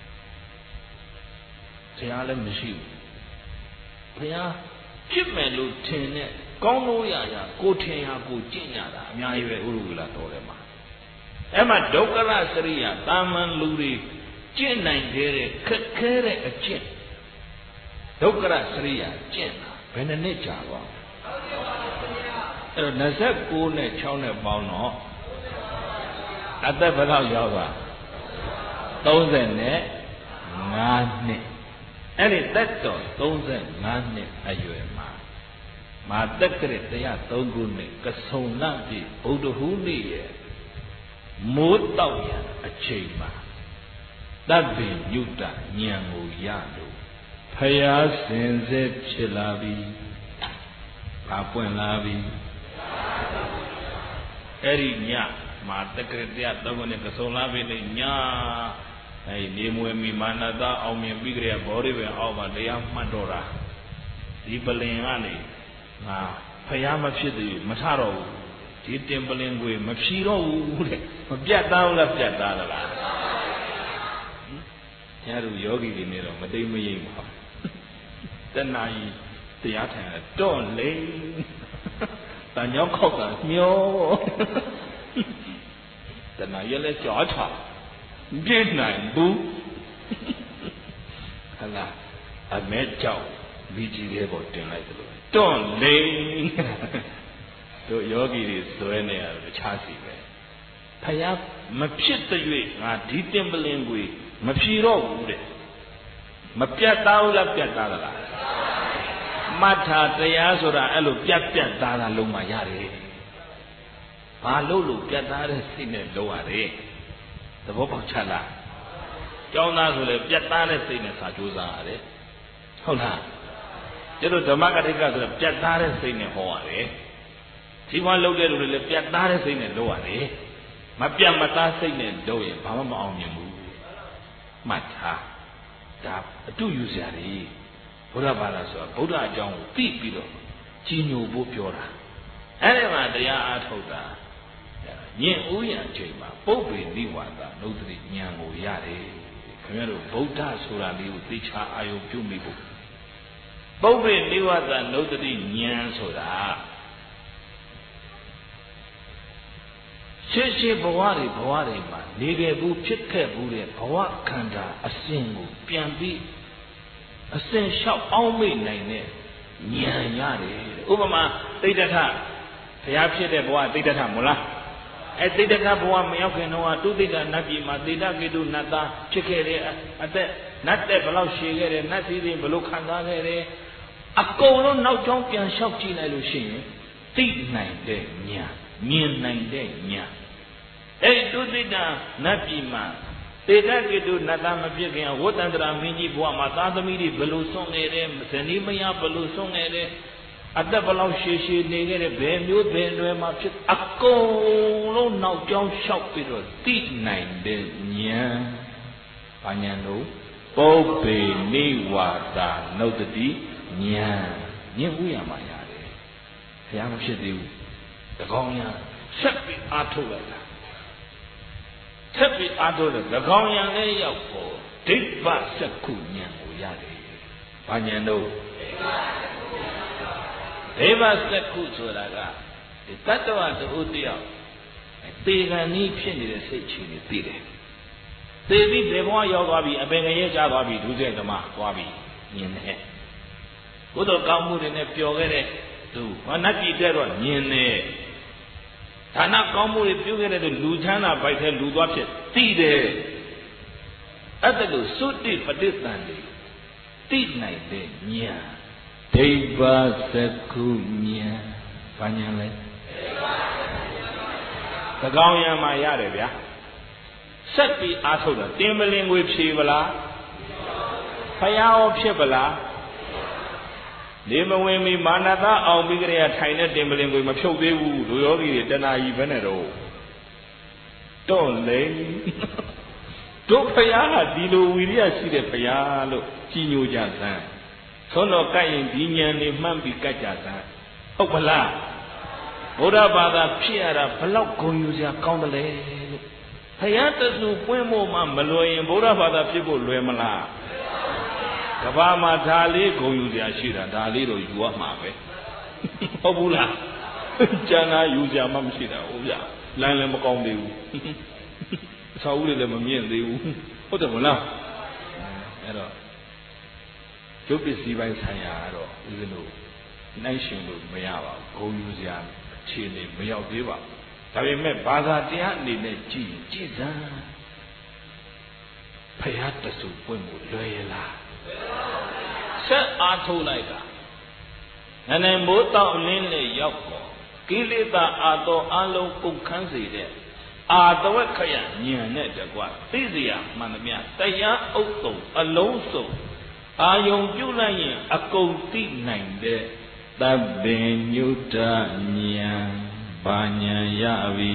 ဆရာလည်းမရှိဘူးဘုရားဖြစ်မယ်လို့ထင်တဲ့ကောင်းလို့ရရကိုထင်ရကိုကျင့်ရတာအများကြီးပဲဥရဝေလာတော်တယ်မှာအဲ့မှာဒုက္ခရစရိယတာမန်လူတွေကျင့်နိုင်ခဲ့တဲ့ခက်ခဲတဲ့အကျင့်ဒုက္ခရစရိယကျင့်တာဘယ်နှစ်နှစ်ကြာသွားအဲ့တော့二十九နဲ့၆နဲ့ပေါင်းတော့အသက်ဘယ်လောက်ရောက်သွား三十နဲ့၅နှစ်အဲ့ဒီသက်တော်三十၅နှစ်အရွယ်မှာမာတက္ကရတရား၃ခုနှစ်ကဆုံလပြည့်ဗုဒ္ဓဟူးနေ့ရဲ့မိုးတောက်ရအချိန်မှာတပ်ပင်ညုတဉာဏ်ကိုရလို့ဖယားစင်စစ်ဖြစ်လာပြီဘာပွင့်လာပြီအဲ့ဒီညမာတက္ကရတရား၃ခုနှစ်ကဆုံလပြည့်နေ့ညအဲနေမွေမီမာနတာအောင်မြင်ပြီးကြရဘောရိပင်အောက်မှာတရားမှတ်တော့တာဒီပလင်ကနေငါဖယားမဖြစ်သေးမထတော့ဘူးဒီတင်ပလင်ကိုမဖြီတော့ဘူးတဲ့မပြတ်သားဘူးလားပြတ်သားသလားညာတို့ယောဂီတွေနေတော့မတိမ်မယိမ့်ပါတဏှာကြီးတရားထိုင်တော့လေတန်ကြောက်ခောက်ကမျောတဏှာရလဲကြောချပြည့်နိုင်ဘူးဟလာအမဲကြောက်မိကြီးလေးပေါ်တင်လိုက်တယ်လို့တွန့်လေတို့ယောဂီတွေဇွဲနေရတယ်တခြားစီပဲဖယားမဖြစ်တဲ့၍ငါဒီတင်ပလင်ကိုမဖြီတော့ဘူးတဲ့မပြတ်သားဘူးလားပြတ်သားသလားမတ်ထာတရားဆိုတာအဲ့လိုပြတ်ပြတ်သားသားလုံးမှရတယ်ဘာလို့လို့ပြတ်သားတဲ့စိတ်နဲ့လုံးရတယ်သဘောပေါက်ချလားကျောင်းသားဆိုလေပြတ်သားတဲ့စိတ်နဲ့စာကြိုးစားရတယ်ဟုတ်လားကျတို့ဓမ္မကတိကဆိုပြတ်သားတဲ့စိတ်နဲ့ဟောရတယ်ဒီမှာလုပ်တဲ့လူတွေလည်းပြတ်သားတဲ့စိတ်နဲ့လုပ်ရတယ်မပြတ်မသားစိတ်နဲ့လုပ်ရင်ဘာမှမအောင်မြင်ဘူးမှတ်ထားဒါအတူယူစရာတွေဘုရားဘာသာဆိုတာဗုဒ္ဓအကြောင်းကိုသိပြီးတော့ကြီးညိုဖို့ပြောတာအဲ့ဒီမှာတရားအားထုတ်တာညင်ဥယျာဉ်ချိန်မှာပုပ္ပေနိဝါဒနုဒတိဉာဏ်ကိုရတယ်ခင်ဗျားတို့ဗုဒ္ဓဆိုတာလေးကိုသိချာအာယုပြုမိဖို့ပုပ္ပေနိဝါဒနုဒတိဉာဏ်ဆိုတာရှေ့ရှေ့ဘဝတွေဘဝတွေမှာနေခဲ့ဘူးဖြစ်ခဲ့ဘူးတဲ့ဘဝခန္ဓာအစဉ်ကိုပြန်ပြီးအစဉ်လျှောက်အောင်မိနိုင်တဲ့ဉာဏ်ရတယ်ဥပမာသိတ္တထဘုရားဖြစ်တဲ့ဘဝသိတ္တထမို့လားအဲသိတ္တထဘဝမရောက်ခင်တော့တုသိတ္တနတ်ပြည်မှာသေတကေတုနတ်သားဖြစ်ခဲ့တဲ့အသက်နတ်တဲ့ဘလောက်ရှည်ခဲ့တယ်နတ်စည်းစိမ်ဘလို့ခံစားခဲ့တယ်အကုန်လုံးနောက်ကျောင်းပြန်လျှောက်ကြည့်လိုက်လို့ရှိရင်သိနိုင်တဲ့ဉာဏ်မြင်နိုင်တဲ့ဉာဏ်အဲ့တုသိတ္တနတ်ပြည်မှာသေတကေတုနတ်သားမဖြစ်ခင်ဝတ္တန္တရာမင်းကြီးဘဝမှာသာသမီတွေဘလို့ဆုံးခဲ့တယ်ဇနီးမယားဘလို့ဆုံးခဲ့တယ်အသက်ဘလောက်ရှည်ရှည်နေခဲ့တဲ့ဘယ်မျိုးဘယ်တွေမှာဖြစ်အကုန်လုံးနောက်ကျောင်းလျှောက်ပြီးတော့သိနိုင်တဲ့ဉာဏ်ဘာဉာဏ်လို့ပုပ္ပေနိဝါဒနုဒတိဉာဏ်ဉာဏ်ဥရမှာရတယ်ဘုရားမဖြစ်သေးဘူးတကောင်းရဆက်ပြီးအားထုတ်လိုက်တာဆက်ပြီးအားထုတ်တယ်၎င်းဉာဏ်လေးရောက်ပေါ်ဒိဗ္ဗစက္ခုဉာဏ်ကိုရတယ်ဘာဉာဏ်တော့ဒိဗ္ဗစက္ခုဆိုတာကဒီတတ္တဝတူတယောက်တေဂန်ကြီးဖြစ်နေတဲ့စိတ်ချနေသိတယ်သေပြီးဘယ်ဘဝရောက်သွားပြီအပင်ငရဲကျသွားပြီဒုစရိုက်ဓမ္မသွားပြီမြင်တယ်ဘုဒ္ဓကောင်းမှုတွေနဲ့ပျော်ခဲ့တဲ့သူဘာနတ်ပြည်တဲ့တော့မြင်တယ်ဌာနကောင်းမှုတွေပြုခဲ့တဲ့လူချမ်းသာပိုက်တဲ့လူသွားဖြစ်သိတယ်အဲ့ဒါလို့သုတိပဋိသန္တိသိနိုင်တဲ့ဉာဏ်ဒိဗ္ဗစက္ခုဉာဏ်ဘာဉာဏ်လဲသကောင်ဉာဏ်မှာရတယ်ဗျာဆက်ပြီးအားထုတ်တော့တင်ပလင်ငွေဖြေပလားဖယားရောဖြစ်ပလားနေမဝင်မီမာနတာအောင်ပြီးကြရထိုင်တဲ့တင်ပလင်ငွေမဖြုတ်သေးဘူးလူယောဂီတွေတဏှာကြီးပဲနဲ့တော့တော့လေတို့ဖယားကဒီလိုဝီရိယရှိတဲ့ဖယားလို့ကြီးညိုကြစမ်းသွန်းတော်ကပ်ရင်ဒီဉာဏ်နေမှန်းပြီးကပ်ကြစမ်းဟုတ်ပလားဘုရားဘာသာဖြစ်ရတာဘလောက်ဂုဏ်ယူစရာကောင်းတယ်လေလို့ဖယားတဆူပွင့်ဖို့မှမလွယ်ရင်ဘုရားဘာသာဖြစ်ဖို့လွယ်မလားကဘာမှာဒါလေးဂုဏ်ယူစရာရှိတာဒါလေးတော့ယူရမှာပဲဟုတ်ဘူးလားကျန်တာယူစရာမှမရှိတာဟုတ်ဗျလမ်းလည်းမကောင်းသေးဘူးအစာဦးတွေလည်းမမြင့်သေးဘူးဟုတ်တယ်မလားအဲ့တော့ကျုပ်ပစ္စည်းပိုင်းဆိုင်ရာကတော့ဦးဇင်းတို့နိုင်ရှင်လို့မရပါဘူးဂုဏ်ယူစရာအခြေအနေမရောက်သေးပါဘူးဒါပေမဲ့ဘာသာတရားအနေနဲ့ကြည်ကြည်စမ်းဖယားတဆူပွင့်မှုလွယ်ရလားဆက်အားထုတ်လိုက်တာနည်းနည်းမိုးတောက်လင်းနဲ့ရောက်ပေါ်ကိလေသာအာတော်အလုံးကုန်ခန်းစေတဲ့အာတဝက်ခရဉာဏ်နဲ့တကွသိစရာမှန်သမျှတရားဥဒ္ဒုံအလုံးစုံအာယုံပြုလိုက်ရင်အကုန်သိနိုင်တဲ့သဗ္ဗညုတဉာဏ်ဘာဉာဏ်ရပြီ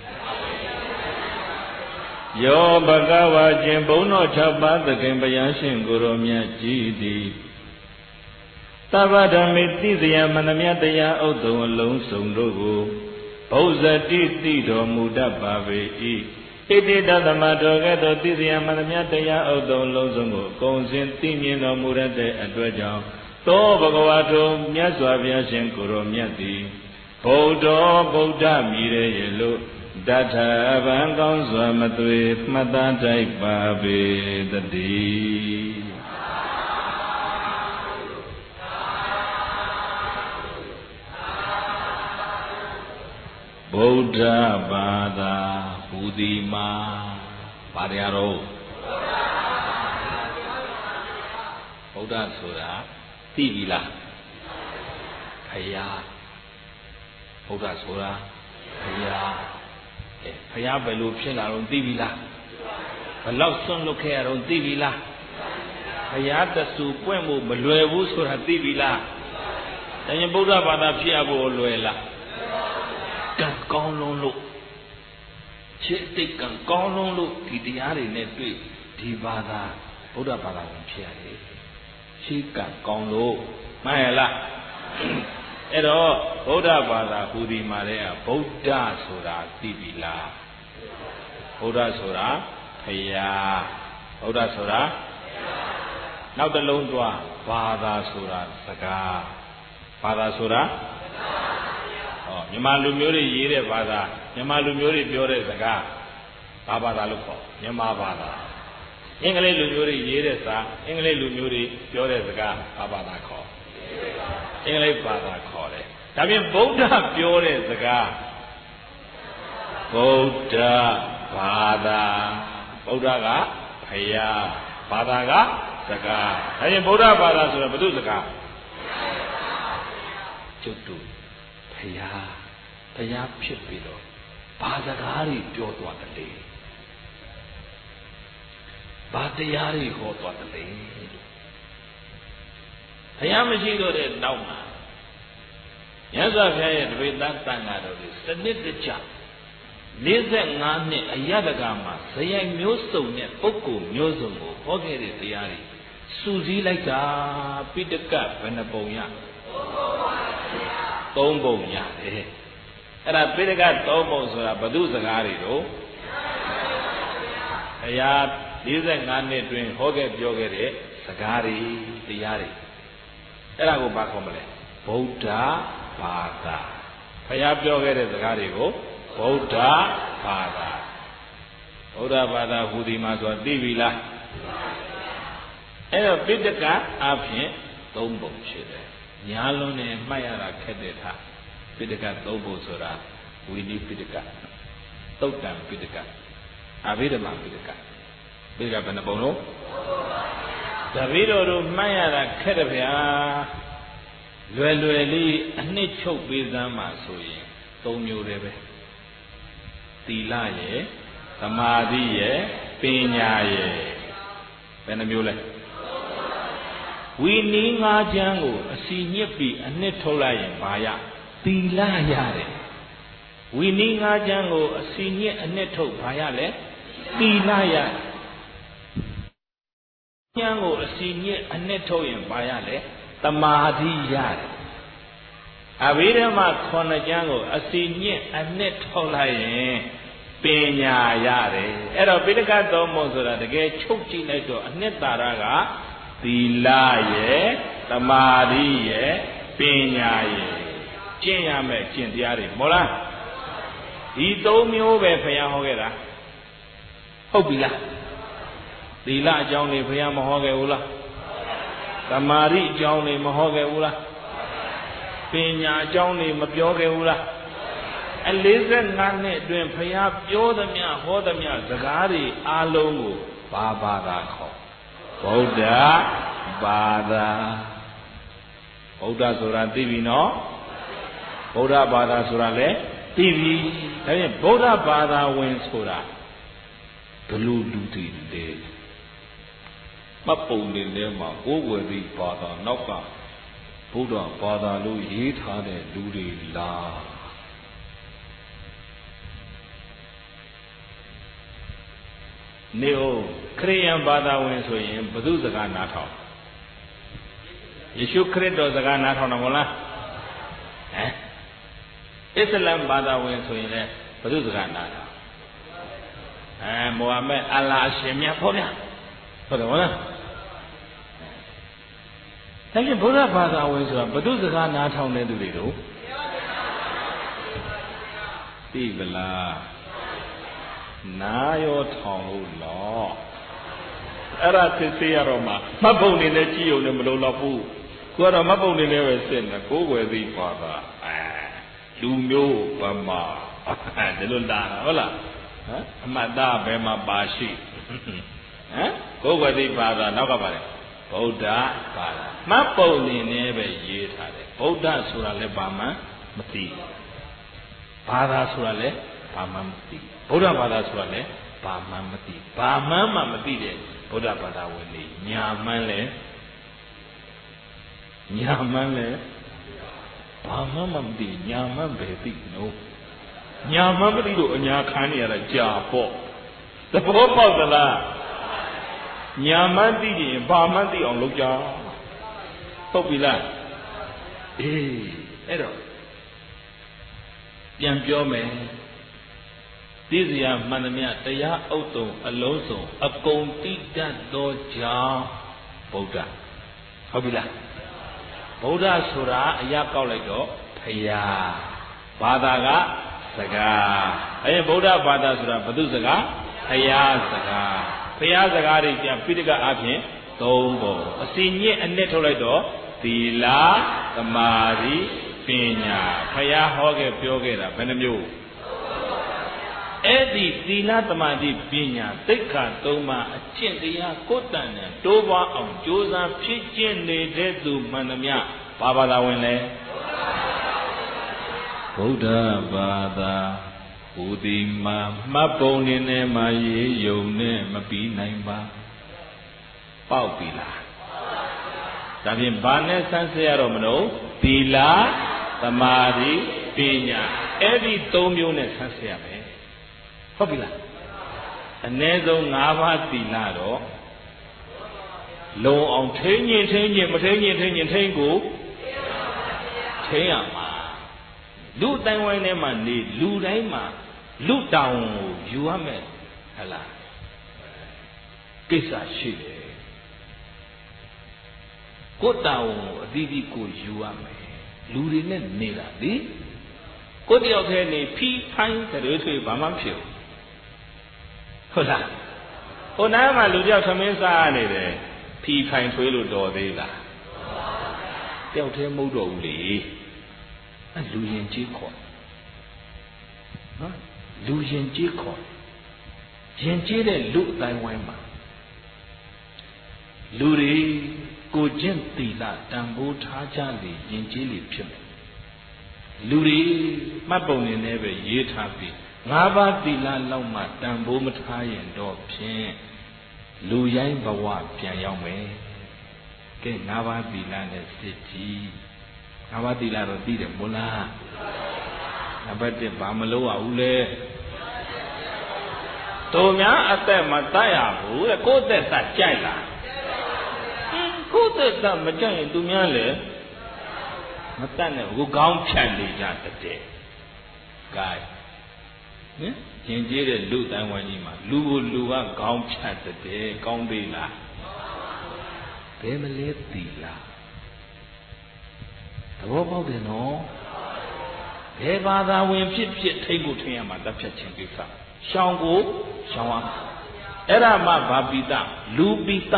ယောဘဂဝါကျင်ဘုံတော်၆ပါးသခင်ဘုရားရှင်ကိုရောမြတ်ကြီးသည်သဗ္ဗဓမ္မေသိစရာမန္တမြတ်တရားဥဒ္ဒုံအလုံးစုံတို့ကိုဘုဇတိသိတော်မူတတ်ပါပေ၏ဣတိတသမတော်ကဲ့သို့သိစရာမန္တမြတ်တရားဥဒ္ဒုံအလုံးစုံကိုအကုန်စင်သိမြင်တော်မူရတဲ့အတွက်ကြောင့်သောဘဂဝါတို့မြတ်စွာဘုရားရှင်ကိုရောမြတ်သည်ဗုဒ္ဓဗုဒ္ဓမြည်ရည်လို့တထဗံကောင်းစွာမသွေမှတ်သားတိုက်ပါပေတည်းဗုဒ္ဓဘာသာဟူသည်မှာဘာတရားတော့ဗုဒ္ဓဆိုတာသိပြီလားဖယားဗုဒ္ဓဆိုတာဖယားအဲဖယားဘယ်လိုဖြစ်လာတော့သိပြီလားဘယ်လောက်ဆွန့်လွတ်ခဲ့ရတော့သိပြီလားဖယားတဆူပွင့်ဖို့မလွယ်ဘူးဆိုတာသိပြီလားဒါရင်ဗုဒ္ဓဘာသာဖြစ်ရဖို့လွယ်လားကံကောင်းလုံးလို့ခြေတိတ်ကံကောင်းလုံးလို့ဒီတရားတွေနဲ့တွေ့ဒီဘာသာဗုဒ္ဓဘာသာကိုဖြစ်ရတယ်ခြေကံကောင်းလို့မှန်ရလားအဲ့တော့ဗုဒ္ဓဘာသာဟူဒီမှာတဲ့ဗုဒ္ဓဆိုတာသိပြီလားဗုဒ္ဓဆိုတာဖယားဗုဒ္ဓဆိုတာနောက်တစ်လုံးသွားဘာသာဆိုတာစကားဘာသာဆိုတာဟောမြန်မာလူမျိုးတွေရေးတဲ့ဘာသာမြန်မာလူမျိုးတွေပြောတဲ့စကားဘာဘာသာလို့ခေါ်မြန်မာဘာသာအင်္ဂလိပ်လူမျိုးတွေရေးတဲ့စာအင်္ဂလိပ်လူမျိုးတွေပြောတဲ့စကားဘာဘာသာခေါ်အင်္ဂလိပ်ဘာသာခေါ်တယ်ဒါပြင်ဗုဒ္ဓပြောတဲ့စကားဗုဒ္ဓဘာသာဗုဒ္ဓကဖယားဘာသာကစကားဒါပြင်ဗုဒ္ဓဘာသာဆိုတော့ဘု து စကားကျွတ်တူဖယားဖယားဖြစ်ပြီးတော့ဘာစကားတွေပြောသွားတယ်လေဘာတရားတွေဟောသွားတယ်လေဘုရားမရှိတော့တဲ့နောက်မှာမြတ်စွာဘုရားရဲ့တပိဋကသံဃာတော်တွေစနစ်တကျ၄၅နှစ်အယတကမှာဇယိုင်မျိုးစုံနဲ့ပုဂ္ဂိုလ်မျိုးစုံကိုဟောခဲ့တဲ့တရားတွေစုစည်းလိုက်တာပိဋကဘယ်နှပုံရသုံးပုံရတယ်အဲ့ဒါပိဋကသုံးပုံဆိုတာဘု து စကားတွေတော့ဘုရား၄၅နှစ်တွင်ဟောခဲ့ပြောခဲ့တဲ့စကားတွေတရားတွေအဲ့ဒါကိုဘာခေါ်မလဲဗုဒ္ဓဘာသာဘုရားပြောခဲ့တဲ့စကားတွေကိုဗုဒ္ဓဘာသာဗုဒ္ဓဘာသာဟူဒီမှာဆိုတာသိပြီလားအဲ့တော့ပိဋကအဖြစ်သုံးပုံရှိတယ်ညာလွန်နဲ့မှတ်ရတာခက်တဲ့ထားပိဋကသုံးပုံဆိုတာဝိနည်းပိဋကသုတ်တံပိဋကအဘိဓမ္မာပိဋကပိဋကဘယ်နှပုံလို့တပည့်တော်တို့မှတ်ရတာခက်တယ်ဗျာလွယ်လွယ်လေးအနှစ်ချုပ်ပေးစမ်းမှဆိုရင်သုံးမျိုးတည်းပဲသီလရယ်သမာဓိရယ်ပညာရယ်ဘယ်နှမျိုးလဲဝိနည်းငါးချမ်းကိုအစီညစ်ပြီးအနှစ်ထုတ်လိုက်ရင်ဘာရသီလရတယ်ဝိနည်းငါးချမ်းကိုအစီညစ်အနှစ်ထုတ်ဘာရလဲသီလရချမ်းကိုအစီညစ်အနှစ်ထုတ်ရင်ဘာရလဲသမာဓိရတယ်အဘိဓမ္မာခုနှစ်ချမ်းကိုအစီညစ်အနှစ်ထုတ်လိုက်ရင်ပညာရတယ်အဲ့တော့ပိဋကသုံးပုံဆိုတာတကယ်ချုပ်ကြည့်လိုက်တော့အနှစ်သာရကသီလရယ်သမာဓိရယ်ပညာရယ်ကျင့်ရမယ်ကျင့်တရားတွေမဟုတ်လားဒီသုံးမျိုးပဲဘုရားဟောခဲ့တာဟုတ်ပြီလားသီလအကြောင်းတွေဘုရားမဟောခဲ့ဘူးလားသမာဓိအကြောင်းတွေမဟောခဲ့ဘူးလားပညာအကြောင်းတွေမပြောခဲ့ဘူးလားအလေးဆက်ငါးနှစ်အတွင်းဘုရားပြောသမျှဟောသမျှစကားတွေအားလုံးကိုဘာဘာသာခေါ်ဗုဒ္ဓဘာသာဗုဒ္ဓဆိုတာသိပြီနော်ဗုဒ္ဓဘာသာဆိုတာလည်းသိပြီဒါဖြင့်ဗုဒ္ဓဘာသာဝင်ဆိုတာဘလူလူတွေလေမပုံနေလဲမှာကိုယ်ဝယ်ပြီးဘာသာနောက်ကဗုဒ္ဓဘာသာလို့ရေးထားတဲ့လူတွေလားနေဦးခရိယံဘာသာဝင်ဆိုရင်ဘု து စကားနားထောင်ယေရှုခရစ်တော်စကားနားထောင်တယ်မဟုတ်လားဟမ်အစ္စလမ်ဘာသာဝင်ဆိုရင်လည်းဘု து စကားနားထောင်အဲမိုဟာမက်အလ္လာဟ်အရှင်မြတ်ဖော်ပြဟုတ်တယ်မဟုတ်လားဒါဖြင့်ဗုဒ္ဓဘာသာဝင်ဆိုတာဘု து စကားနားထောင်တဲ့သူတွေတို့သိပလားနာရောထောင်လို့လောအဲ့ဒါသိစေရတော့မှမှတ်ပုံနေနဲ့ကြည့်ုံနဲ့မလုံးတော့ဘူးကိုကတော့မှတ်ပုံနေနဲ့ပဲစစ်နေကိုယ်ွယ်သိပါတာအဲလူမျိုးဗမာဒီလိုလာတာဟုတ်လားဟမ်အမတ်သားဘယ်မှာပါရှိဟမ်ကိုယ်ွယ်သိပါတာနောက်ကပါလေဗုဒ္ဓဘာသာမှတ်ပုံနေနဲ့ပဲရေးထားတယ်ဗုဒ္ဓဆိုတာလည်းဘာမှမသိဘာသာဆိုတာလည်းဘာမှမသိဗုဒ္ဓဘာသာဆိုတာလည်းဘာမှမသိဘာမှမမသိတဲ့ဗုဒ္ဓဘာသာဝင်တွေညာမှန်းလဲညာမှန်းလဲဘာမှမမသိညာမှန်းပဲသိနော်ညာမှန်းမသိလို့အညာခံနေရတာကြာပေါ့သဘောပေါက်သလားညာမှန်းသိရင်ဘာမှသိအောင်လုပ်ကြဟုတ်ပြီလားအေးအဲ့တော့ပြန်ပြောမယ်သိစရာမှန်သမျှတရားဥတုံအလုံးစုံအကုန်တိတတ်သောကြောင့်ဗုဒ္ဓဟုတ်ပြီလားဗုဒ္ဓဆိုတာအရာကောက်လိုက်တော့ဖရာဘာသာကစကားအဲဗုဒ္ဓဘာသာဆိုတာဘု து စကားဖရာစကားဖရာစကားတွေပြန်ပိဋကအဖြစ်သုံးပုံအစီညစ်အနှစ်ထုတ်လိုက်တော့သီလသမာဓိပညာဖရာဟောခဲ့ပြောခဲ့တာဘယ်နှမျိုးအဲ့ဒီသီလသမာဓိပညာသိက္ခာသုံးပါးအကျင့်တရားကိုယ်တန်နဲ့တိုးပွားအောင်ကြိုးစားဖြစ်ကျင့်နေတဲ့သူမှန်သမျှဘာဘာသာဝင်လဲဗုဒ္ဓဘာသာဟူဒီမှာမှတ်ပုံနေနဲ့မှရေးယုံနဲ့မပြီးနိုင်ပါပေါက်ပြီလားဒါဖြင့်ဘာနဲ့ဆန်းစစ်ရတော့မလို့သီလသမာဓိပညာအဲ့ဒီသုံးမျိုးနဲ့ဆန်းစစ်ရမယ်ဟုတ်ပြီလားအ ਨੇ ဆုံး၅ပါးသီလတော့လုံအောင်ထိန်းညင်ထိန်းညင်မထိန်းညင်ထိန်းညင်ထိန်းကိုထိန်းရမှာလူတိုင်းဝိုင်းထဲမှာနေလူတိုင်းမှာလူတောင်ကိုယူရမယ်ဟလားကိစ္စရှိတယ်ကိုတောင်ကိုအသီးသီးကိုယူရမယ်လူတွေနဲ့နေတာလေကိုတယောက်တည်းနေဖီးဖိုင်းကြွေးထွေးဘာမှမဖြစ်ဘူးဟုတ်လားဟိုနားမှာလူတယောက်သမင်းစားနေတယ်ဖီးဖိုင်းထွေးလို့တော်သေးလားတယောက်တည်းမဟုတ်တော့ဘူးလေအဲလူရင်ကြီးခေါ်နော်လူရင်ကြီးခေါ်ရင်ကြီးတဲ့လူအတိုင်းဝိုင်းမှာလူတွေကိုကျင့်သီလတန်ဖိုးထားကြလေရင်ကြီးလေဖြစ်မယ်လူတွေမှတ်ပုံနေနဲ့ပဲရေးထားပြီးငါးပါးသီလလောက်မှတန်ဖိုးမထားရင်တော့ဖြင့်လူရိုင်းဘဝပြန်ရောက်မယ်ကဲငါးပါးသီလနဲ့စစ်ကြည့်ငါးပါးသီလတော့သိတယ်မို့လားနံပါတ်တစ်ဘာမလုပ်ရဘူးလဲတို့များအသက်မတတ်ရဘူးတဲ့ကိုယ့်သက်တတ်ကြိုက်လားကိုယ့်သက်တတ်မကြိုက်ရင်သူများလေမတတ်နဲ့ဟိုကောင်းဖြတ်နေကြတဲ့ကဲဟင်ရင်ကျေးတဲ့လူတန်းဝိုင်းကြီးမှာလူကိုလူကကောင်းဖြတ်တဲ့ကောင်းသေးလားဘယ်မလဲသီလားသဘောပေါက်တယ်နော်ဘယ်ဘာသာဝင်ဖြစ်ဖြစ်ထိတ်ကိုထင်ရမှာတတ်ဖြတ်ခြင်းကိစ္စရှောင်းကိုရှောင်းအောင်အဲ့ဒါမှဘာပိတလူပိတ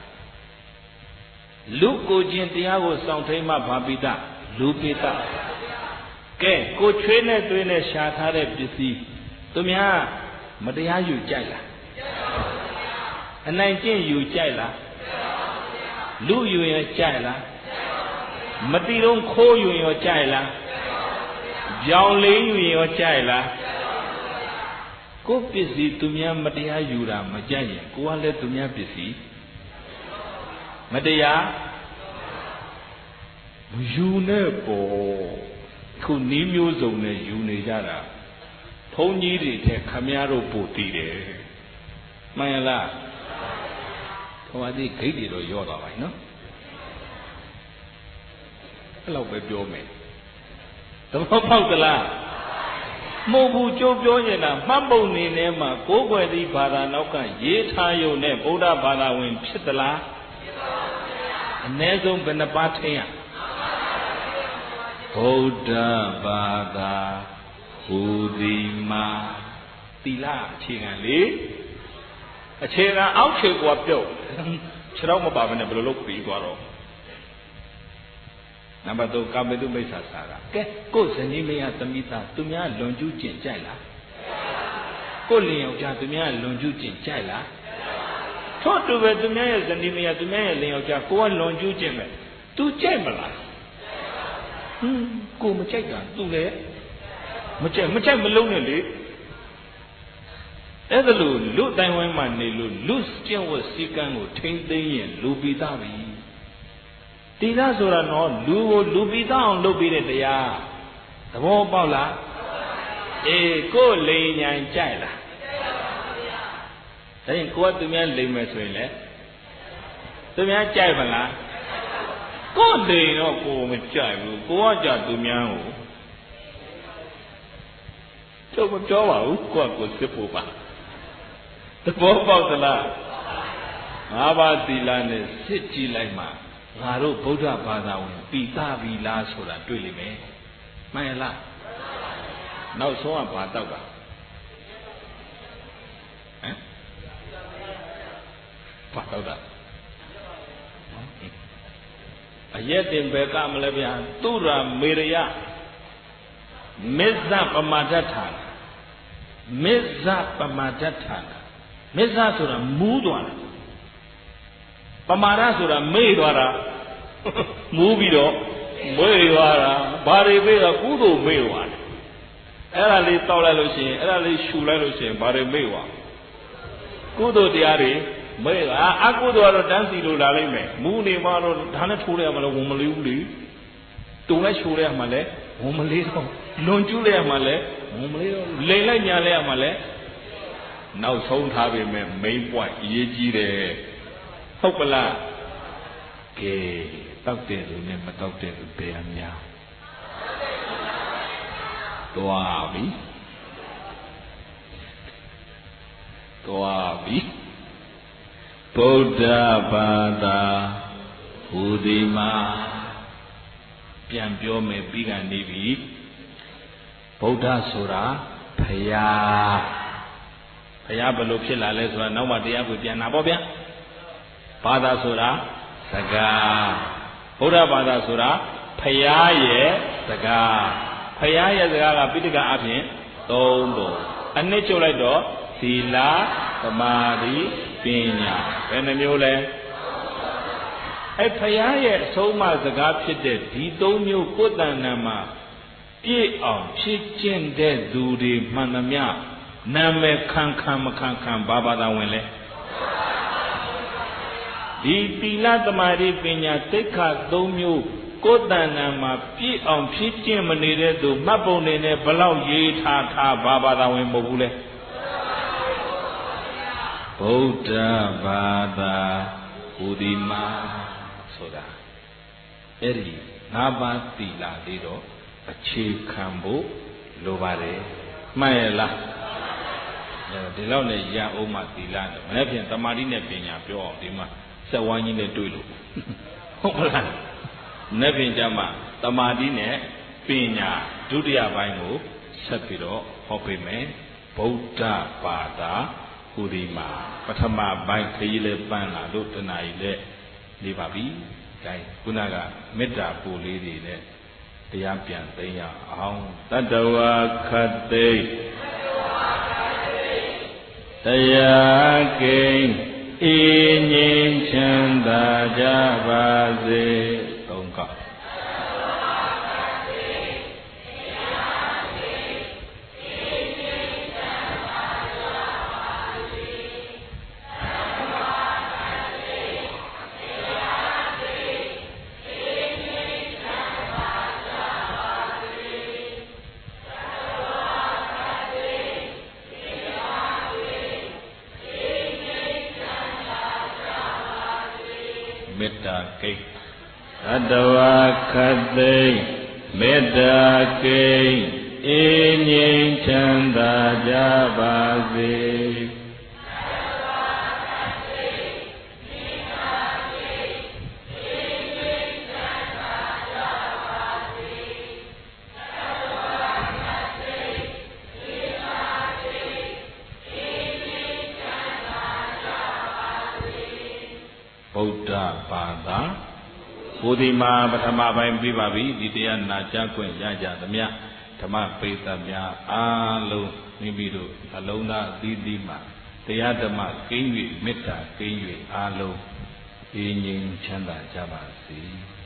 လူကိုချင်းတရားကိုစောင့်ထိန်မှဘာပိတလူပိတကဲကိုချွေးနဲ့သွေးနဲ့ရှာထားတဲ့ပစ္စည်းသူများမတရားယူကြိုက်လားအနိုင်ကျင့်ယူကြိုက်လားလူယူရင်ကြိုက်လားမတိတော့ခိုးယူရင်ကြိုက်လားကြောင်လေးယူရင်ကြိုက်လားကိုပစ္စည်းသူများမတရားယူတာမကြိုက်ရင်ကိုကလည်းသူများပစ္စည်းမတရားယူနေပေါ်ခုနီးမျိုးစုံနဲ့ယူနေကြတာဘုန်းကြီးတွေထဲခမည်းတော်ပို့တည်တယ်မှန်လားဟိုအဒီဂိတ်တွေတော့ရောသွားပါ යි နော်အဲ့လောက်ပဲပြောမယ်သဘောပေါက်သလားမဟုတ်ဘူးကြိုးပြောနေတာမှတ်ပုံနေထဲမှာကိုးကွယ်သည့်ဘာသာနောက်ကရေးထားရုံနဲ့ဗုဒ္ဓဘာသာဝင်ဖြစ်သလားအ ਨੇ ဆုံးဘယ်နှပါးထင်ရဗုဒ္ဓဘာသာဟူသည်မှာသီလအခြေခံလေအခြေခံအောက်ခြေကွာပြုတ်ခြေတော့မပါဘဲနဲ့ဘယ်လိုလုပ်ပြီးသွားတော့နံပါတ်သုံးကာမေတုမိစ္ဆာစာကကဲကိုယ်ဇနီးမယားသမီးသားသူများလွန်ကျူးကျင့်ကြိုက်လားကိုယ်လင်ယောက်ျားသူများလွန်ကျူးကျင့်ကြိုက်လားထို့တူပဲသူများရဲ့ဇနီးမယားသူများရဲ့လင်ယောက်ျားကိုယ်ကလွန်ကျူးကျင့်မယ်သူကြိုက်မလားဟွန်းကိုမကြိုက်တာသူလည်းမကြိုက်မကြိုက်မလုံးနဲ့လေအဲ့ဒါလို့လူတိုင်ဝိုင်းမှာနေလို့လူကျင့်ဝတ်စည်းကမ်းကိုထိမ့်သိမ်းရင်လူပိသပြီတိလဆိုတာတော့လူကိုလူပိသအောင်လုပ်ပြီးတဲ့တရားသဘောပေါက်လားအေးကိုလိန်ညာကြိုက်လားဒါရင်ကိုကသူများလိန်မယ်ဆိုရင်လေသူများကြိုက်မလားကိုလိန်တော့ကိုမကြိုက်ဘူးကိုကကြသူများကိုတော့မပြောပါဘူးကိုကကိုစစ်ဖို့ပါသဘောပေါက်သလားငါးပါးသီလနဲ့စစ်ကြည့်လိုက်မှငါတို့ဗုဒ္ဓဘာသာဝင်ပိသပြီလားဆိုတာတွေ့လိမ့်မယ်မှန်လားနောက်ဆုံးကဘာတောက်ကဟမ်ဘာတောက်တာအရက်တင်ဘယ်ကမလဲဗျာသူရမေရယမစ္ဆပမာဒဋ္ဌာမစ္ဆပမာဒဋ္ဌာမစ္ဆဆိုတာမူးသွားတာပမာဒဆိုတာမေ့သွားတာမူးပြီးတော့မေ့သွားတာဘာတွေမေ့တော့ကုသိုလ်မေ့သွားတယ်အဲ့ဒါလေးတောက်လိုက်လို့ရှိရင်အဲ့ဒါလေးရှူလိုက်လို့ရှိရင်ဘာတွေမေ့သွားကုသိုလ်တရားတွေမေ့သွားအကုသိုလ်ကတော့တန်းစီလို့လာလိမ့်မယ်မူးနေမှတော့ဒါနဲ့ထိုးလိုက်ရမလို့ဝင်မလေးဘူးလေတုံလိုက်ရှူလိုက်ရမှလည်းဝင်မလေးတော့လွန်ကျူးလိုက်ရမှလည်းဝင်မလေးတော့လိန်လိုက်ညာလိုက်ရမှလည်းနောက်ဆုံးထားပေမဲ့ main point အရေးကြီးတယ်ဟုတ်ပလားကဲတောက်တဲ့လူနဲ့မတောက်တဲ့လူဘယ်အများဟသွားပြီသွားပြီဗုဒ္ဓဘာသာဟူသည်မှာပြန်ပြောမယ်ပြီးကနေပြီဗုဒ္ဓဆိုတာဖယားဖယားဘယ်လိုဖြစ်လာလဲဆိုတာနောက်မှတရားကိုပြန်တာပေါ့ဗျာဘာသာဆိုတာစကားဗုဒ္ဓဘာသာဆိုတာဖယားရဲ့စကားဖယားရဲ့စကားကပိဋကအပြင်သုံးပုံအနှစ်ချုပ်လိုက်တော့သီလသမာဓိပညာဘယ်နှမျိုးလဲအဲ့ဖယားရဲ့အဆုံးအမစကားဖြစ်တဲ့ဒီသုံးမျိုးကိုယ်တဏ္ဍာမှာပြည့်အောင်ဖြစ်ကျင့်တဲ့သူတွေမှန်သမျှနာမည်ခံခံမခံခံဘာဘာသာဝင်လဲဒီသီလသမာဓိပညာသိက္ခာသုံးမျိုးကိုယ်တဏ္ဍာမှာပြည့်အောင်ဖြစ်ကျင့်မနေတဲ့သူမှတ်ပုံနေနဲ့ဘလောက်ရေးထားထားဘာဘာသာဝင်မဟုတ်ဘူးလဲဗုဒ္ဓဘာသာဟူဒီမာဆိုတာအဲ့ဒီငါးပါးသီလလေးတော့အခြေခံဖို့လိုပါတယ်မှန်ရဲ့လားဒီလောက်နဲ့ရအောင်မှသီလတော့မနေ့ဖြင့်တမာတိနဲ့ပညာပြောအောင်ဒီမှာစက်ဝိုင်းကြီးနဲ့တွေ့လို့ဟုတ်မလားမနေ့ဖြင့်ကျမှတမာတိနဲ့ပညာဒုတိယပိုင်းကိုဆက်ပြီးတော့ဟောပေးမယ်ဗုဒ္ဓဘာသာဟူဒီမှာပထမပိုင်းခရီးလေးပန်းလာလို့တဏှာကြီးလည်းနေပါပြီ။ဒါခုနကမေတ္တာပို့လေးတွေနဲ့တရားပြန်သိရအောင်တတဝါခတ်သိတရားကိန်းအေးငြိမ်းချမ်းသာကြပါစေသုံးကမေတ္တာကိန်းသတ္တဝါခတ်သိမ်းမေတ္တာကိန်းအေးငြိမ်းချမ်းသာကြပါစေဗုဒ္ဓဘာသာဟူဒီမှာပထမပိုင်းပြီးပါပြီဒီတရားနာကြားခွင့်ရကြသမျှဓမ္မပိသများအားလုံးမိမိတို့အလုံးသားအသီးသီးမှာတရားဓမ္မကိန်း၍မေတ္တာကိန်း၍အားလုံးအေးငြိမ်းချမ်းသာကြပါစေ